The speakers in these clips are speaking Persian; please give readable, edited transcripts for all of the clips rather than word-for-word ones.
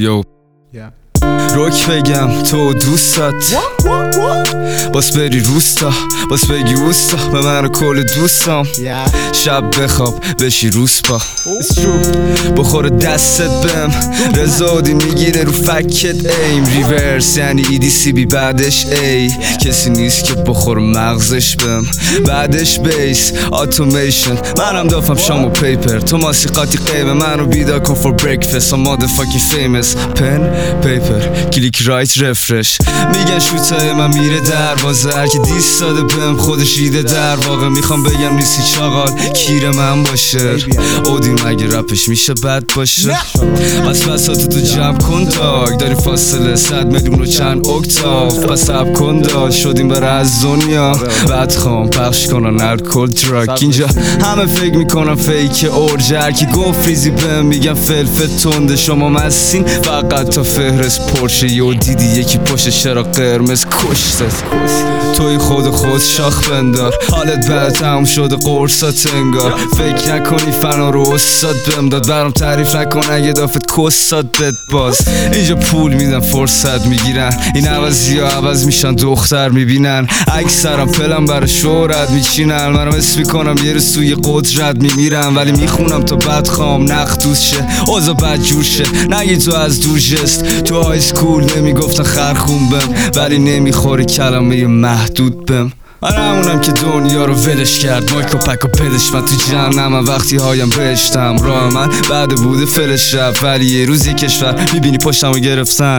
یو روک بگم تو دوستت باس بری روستا باس بگی اوستا به من و کل دوستام شب بخواب بشی روسپا بخور دستت بهم رزادی میگیره رو فکت ایم ریورس یعنی EDCB بعدش ای کسی نیست که بخور مغزش بهم بعدش بیس اتوماسیون منم دافم شام و پیپر تو ماسیقاتی قیمه منو بیدار کن فور بریکفست I'm motherfucking famous پن پیپر کلیک رایت رفرش میگن شوتای من میره دروازه هر که دیست داده بهم خودش ایده در واقع میخوام بگم نیستی چاقال کیر من باشه اودی مگه رپش میشه بد باشه پس بساتو تو جمع کن داگ داری فاصله 100 میلیون و چند اکتاف پس سب کن داد شدیم برای از دنیا بعد خوام پخش کنن الکل تراک اینجا همه فکر میکنم فیک اورجه هر کی گفت ریزی بهم میگم فلفل تنده شما مستین فقط تا فهرست پرشه یو دیدی یکی پشت چرا قرمز کشتت توی خود شاخ بندار حالت بعد تموم شده قرصات انگار فکر نکنی فنا رو استاد بهم داد برام تعریف نکن اگه دافت کستاد بد باز اینجا پول میدن فرصت میگیرن این عوضی ها عوض میشن دختر میبینن اکثرم پلم برای شهرت میچینن منم اسم میکنم یه روز توی قدرت میمیرم ولی میخونم تا بعد خوام نخدوز شه اوضاع بد جور شه نگی تو از دور جست تو های سکول نمیگفتن خرخون بم ولی نمیخوری کلمه محدود بم من همونم که دنیا رو ولش کرد مایک و پک و پدش من تو جهنمم وقتی هایم رشتم راه من بعد بوده فلش رفت ولی یه روزی کشور میبینی پشتم رو گرفتن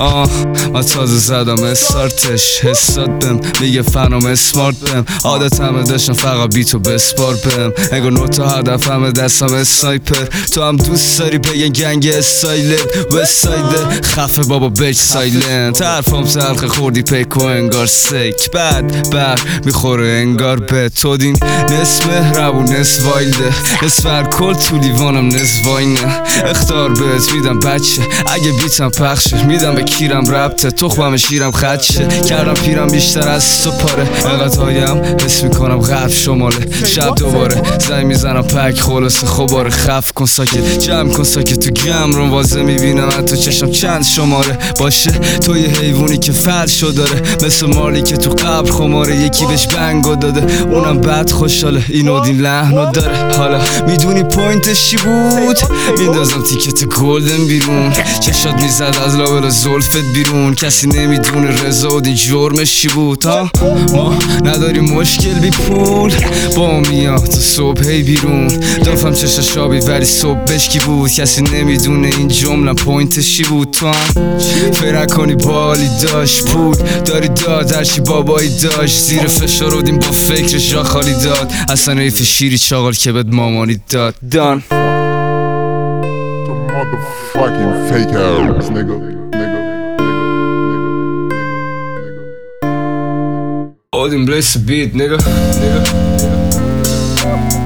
من تازه زدم استارتش حسات بهم میگه فنام اسمارت بهم عادت همه داشتم فقط بیتو بسپار بهم انگار نوتا هدف همه دستم اسنایپر تو هم دوست داری بگن گنگ استایلت وستایده خفه بابا بچ سایلنت حرفام تلخ خوردی پیکو انگار سیک بعد میخوره انگار به تو دین نصف مهربون نصف وایلده نصف الکل تو لیوانم نصف واینه اختار بهت میدم بچه اگه بیتم پخشه میدم به کیرم ربطه تخمم شیرم خدشه کردم پیرم بیشتر از تو پاره انقدر هایم حس میکنم غف شماله شب دوباره زنگ میزنم پک خلاصه خوباره خف کن ساکت جمع کن ساکت تو گم رو واضح میبینم تو چشم چند شماره باشه تو یه حیوانی که فلشو داره مثل مالی که تو قبر خماره یکی بهش بنگو داده اونم بد خوشحاله اینو دین لحنو داره حالا میدونی پوینتش چی بود میندازم تیکت گلدن بیرون چشات میزد از لابلا زلفت بیرون کسی نمیدونه رضا و دین جرمش چی بود ما نداریم مشکل بی پول با میاد تو صبح هی بیرون دافم چشا شابی ولی صبح بشکی بود کسی نمیدونه این جمله پوینتش چی بود تو هم فکر کنی بالی داشت بود داری داد هرچی بابایی داشت زیر فشار بودیم با فکرش جا خالی داد اصلا حیف شیری چاقال که بهت مامانی داد دان Motherfucking fake ass nigga. Odin bless the beat, nigga.